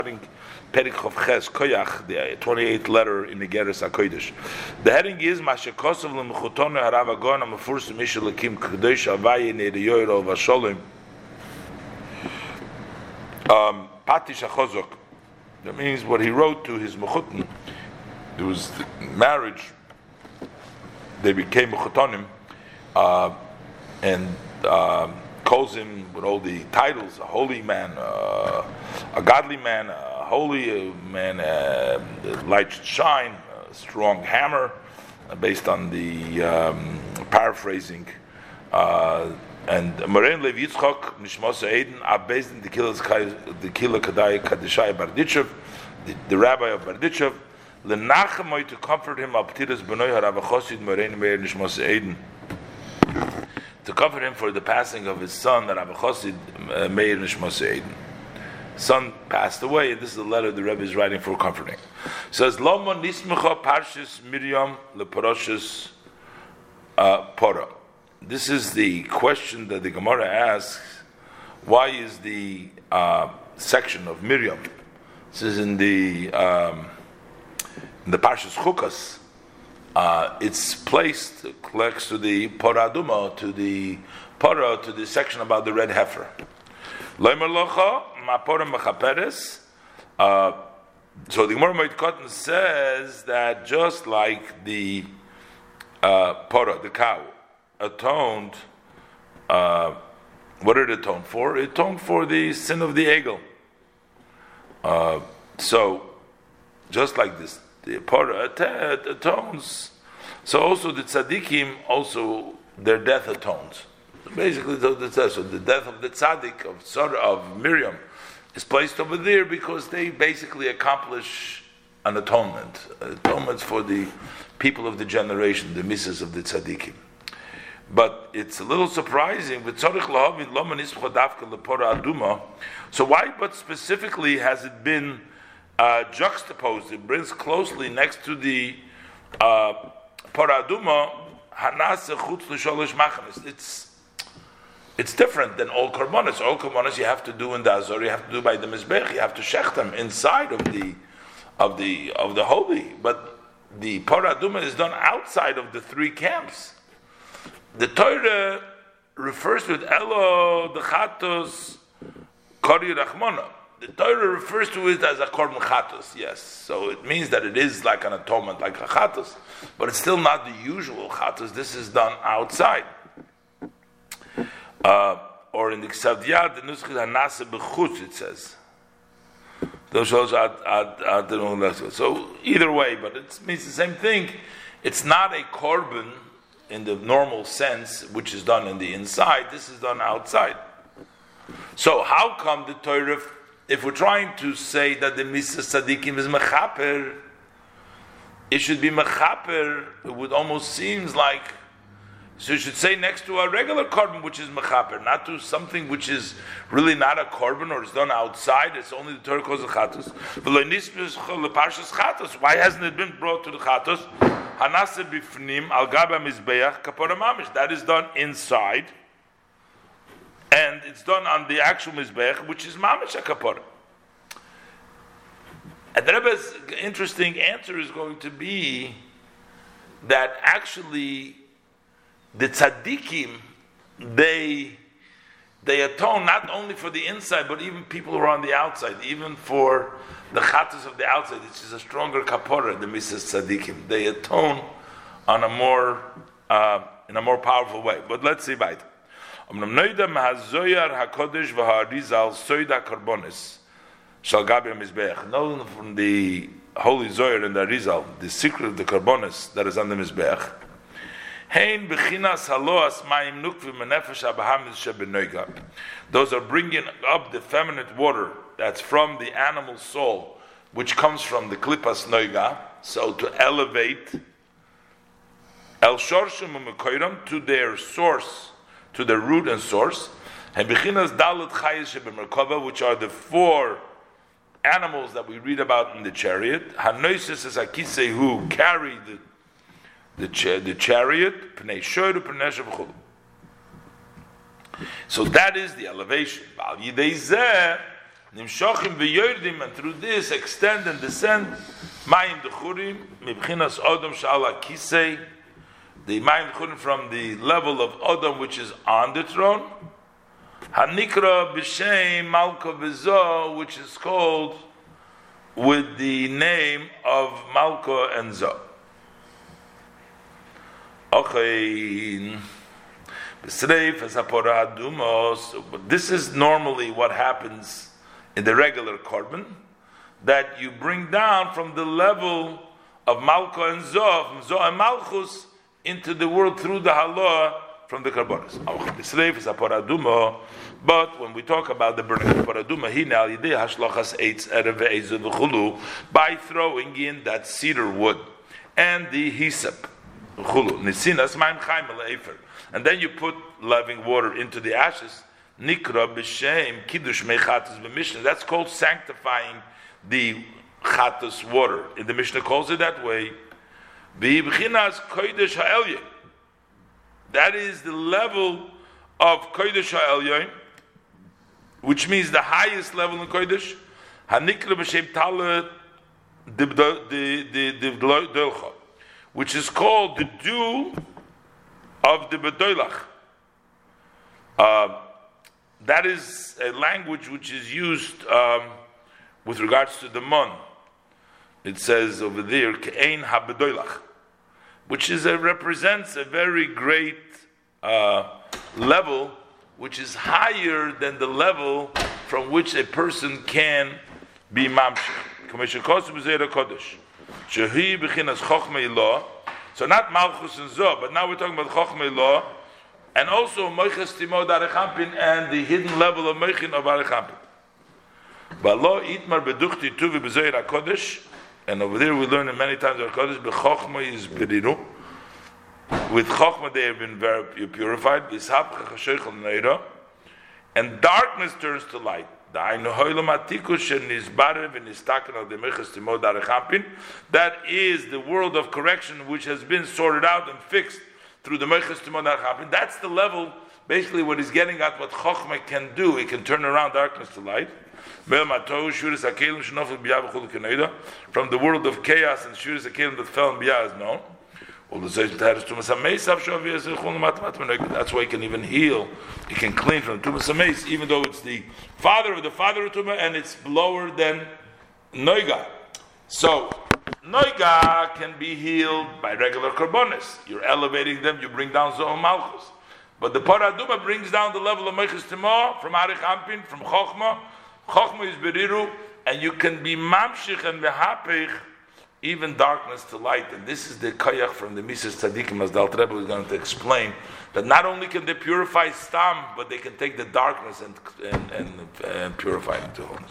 Perik Chov Ches Koyach, the 28th letter in the Geras HaKodesh. The heading is Mashekosov L'Mechutone Harav Agon HaMefursim Mishel Lakim Kadosh Avaye Neideyoyro Vasholim Patish HaChozok. That means what he wrote to his Mechutin. It was the marriage. They became Mechutonim and calls him with all the titles: a holy man, a godly man, a holy man, light should shine, a strong hammer, based on the paraphrasing. And Morein Lev Yitzchok Nishmos Eiden are based in the Kila Kadai Kadishai Barditchev, the rabbi of Barditchev, Lenachamoy to comfort him up Tiras Benoy Harav Chosid Morein Meir Nishmos Eiden, to comfort him for the passing of his son, Rav Chosid Meir Nishmos Eiden. Son passed away, and this is the letter the Rebbe is writing for comforting. It says, Lomo Nismecha Parshas Miriam Leparashas Pora. This is the question that the Gemara asks: why is the section of Miriam? This is in the Parshas Chukas. It's placed next to the Poraduma, to the section about the red heifer. So the Gemara Moed Katan says that just like the Pora, the cow, atoned, what did it atone for? It atoned for the sin of the Egel. So, just like this, the Pora atones. So also the tzaddikim, also their death atones. So basically, so the death of the tzaddik of Miriam is placed over there because they basically accomplish an atonement. Atonements for the people of the generation, the misses of the tzaddikim. But it's a little surprising. So why, but specifically, has it been juxtaposed? It brings closely next to the Paraduma Hanase Chutz L'Sholosh Machanes. It's different than all korbanos. All korbanos you have to do in the Azor, you have to do by the Mizbech, you have to shech them inside of the holy. But the Paraduma is done outside of the three camps. The Torah refers to it Elo Dechatos Kori Rachmona. The Torah refers to it as a korban chatos, yes. So it means that it is like an atonement, like a chatos, but it's still not the usual chatos. This is done outside. Or in the Ksav Yad, the Nuschid Hanase B'chutz, it says. So either way, but it means the same thing. It's not a korban in the normal sense, which is done in the inside. This is done outside. So how come the Torah, if we're trying to say that the Misas Tzadikim is mechaper, it should be mechaper, it would almost seems like, so you should say next to a regular korban which is mechaper, not to something which is really not a korban or is done outside. It's only the Torah calls the chatos. Why hasn't it been brought to the chatos? Hanase bifnim al gaba mizbeach kapora mamish. That is done inside, and it's done on the actual mizbeach, which is mamish kapora. And the Rebbe's interesting answer is going to be that actually the tzaddikim, they atone not only for the inside, but even people who are on the outside, even for the chatos of the outside, which is a stronger kapora, the misas tzaddikim. They atone on in a more powerful way. But let's see by it. Known from the Holy Zohar and the Arizal, the secret of the karbonis that is on the Mizbeach. Those are bringing up the feminine water that's from the animal soul, which comes from the klipas noiga. So to elevate el shorshim u'mekoyram to their source, to their root and source, and bechinas dalet chayes shebemerkava, which are the four animals that we read about in the chariot. Hanoises is akisei who carry the chariot. So that is the elevation. Nimshachim v'yordim, and through this extend and descend mayim dechurim mibchinas Adam she'ala kisei, the mayim dechurim from the level of Adam which is on the throne, hanikra b'shem malka v'zo, which is called with the name of Malka and Zoh. Okay. This is normally what happens in the regular korban, that you bring down from the level of Malka and Zoh, from Zoh and Malchus, into the world through the halah from the karbonos. But when we talk about the burning of paraduma, by throwing in that cedar wood and the hyssop, and then you put living water into the ashes, that's called sanctifying the chatas water. In the Mishnah calls it that way. That is the level of Kodesh HaElyon, which means the highest level in Kodesh, Hanikra b'shem Tala Divdoilcha, which is called the dew of the Bedoilach. That is a language which is used with regards to the mon. It says over there, Ke'ein HaBedoilach, which represents a very great level, which is higher than the level from which a person can be mamshech. So not Malchus and Zoh, but now we're talking about Chochmei Lo, and also Moiches Timod Arechampin and the hidden level of Moichin of Arechampin. Balo Itmar Beduchti Tuvi B'Zohir HaKodesh, and over there we learn it many times HaKodesh, B'Chochmei is Beriru. With Chochmah they have been very purified, and darkness turns to light. That is the world of correction which has been sorted out and fixed through the Meiches Timod Arechampin. That's the level, basically what he's getting at, what Chochmah can do. It can turn around darkness to light. From the world of chaos and Shuris HaKelim that fell in Biyah is known. That's why he can even heal. He can clean from Tumas HaMeis, even though it's the father of Tumah and it's lower than Noiga. So Noiga can be healed by regular karbonis. You're elevating them, you bring down Zoh Malchus. But the Paraduma brings down the level of Meiches Timah from Arechampin, from Chochmah. Chochmah is Beriru, and you can be Mamshich and Mehapech, even darkness to light. And this is the koyach from the Mises Tzadikim, as the Alter Rebbe is going to explain, that not only can they purify Stam, but they can take the darkness and purify it to wholeness.